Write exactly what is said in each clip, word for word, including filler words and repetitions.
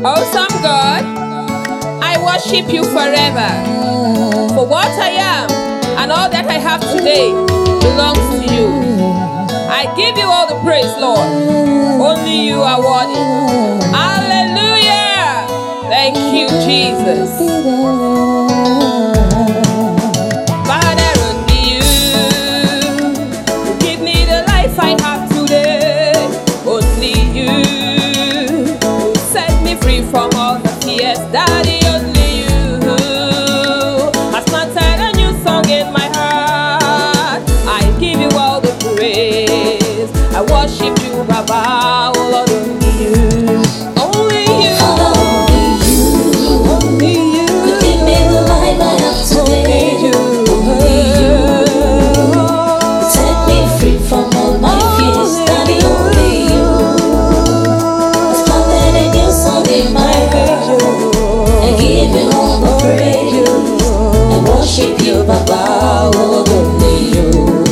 Awesome God, I worship you forever. For what I am and all that I have today belongs to you. I give you all the praise, Lord. Only you are worthy. Hallelujah. Thank you, Jesus. Father, only you give me the life I have today. Only you set me free from all the fears. Daddy, only you has planted a new song in my heart. I give you all the praise. I worship you, Baba. Oh Lord, only you. Only you. Only you. Only you. Could give me the life I have today. Only you. Set me free from all my fears. Daddy, only you. Has planted a new song in my heart. I give you all the praise. I worship you, Baba. Oh, only you.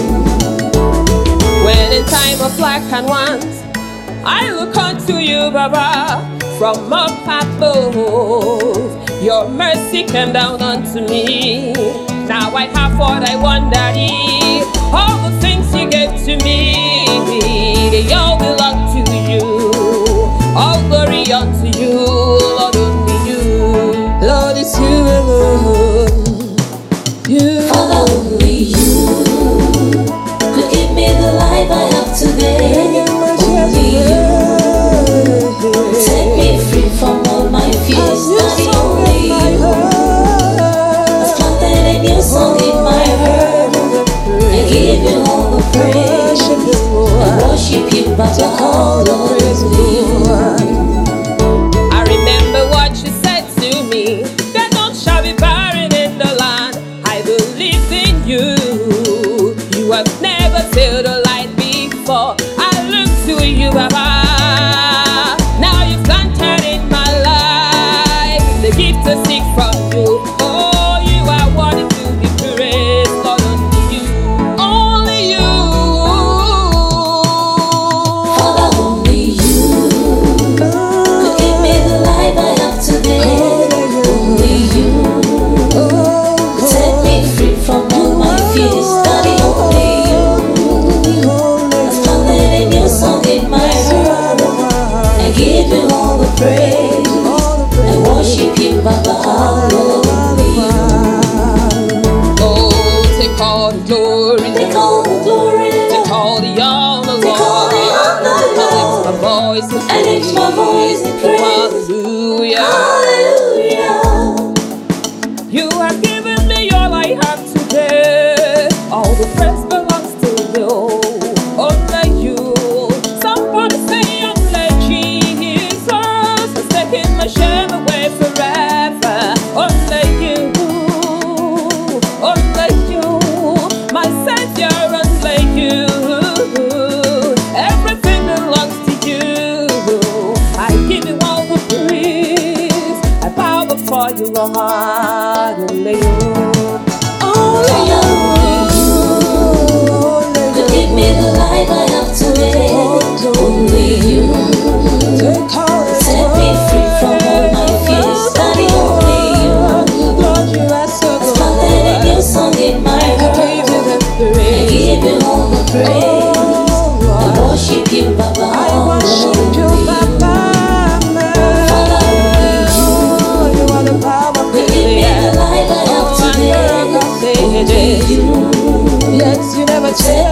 When in time of lack and want, I look unto you, Baba, from up above. Your mercy came down unto me. Now I have what I want, Daddy. All the things you gave to me, they all belong to you. All glory unto you, Lord, only you. Lord, it's you alone. You. Father, only you could give me the life I have today. Only you set me free from all my fears. Daddy, only you has planted a new song in my heart. I give you all the praise. I worship you, Baba. Only you. I remember what you said to me, that none shall be barren in the land. I believe in you. You have never failed a light before. I look to you, Baba. Now you've planted in my life the gift to seek from you. Oh, you are worthy to be praised, Lord, only you. Only you. Father, only you could give me the life I have today. Only you could set me free from all my fears. Daddy, only you has planted a new song in my heart. I give you all the praise. I worship you, Baba. Only you. Oh, take all the glory. Take all the glory. Take all the honor, Take all the honor, Lord. Lord. I lift my voice in I lift my voice in praise. Hallelujah. Hallelujah. You have given me all I have today. All the praise belongs to you. Only you. Somebody say only Jesus has taken my shame away forever. Only you. Only you. My Savior, only you. Everything belongs to you. I give you all the praise. I bow before you, Lord. Only you. Only you. Could give me the life I have today. Only you set me free from all my fears. Daddy, only you has planted a new song in my heart. I give you all the praise. I worship you, Baba. Only you. Father, only you could give me the life I have today. Only you Yes, you never set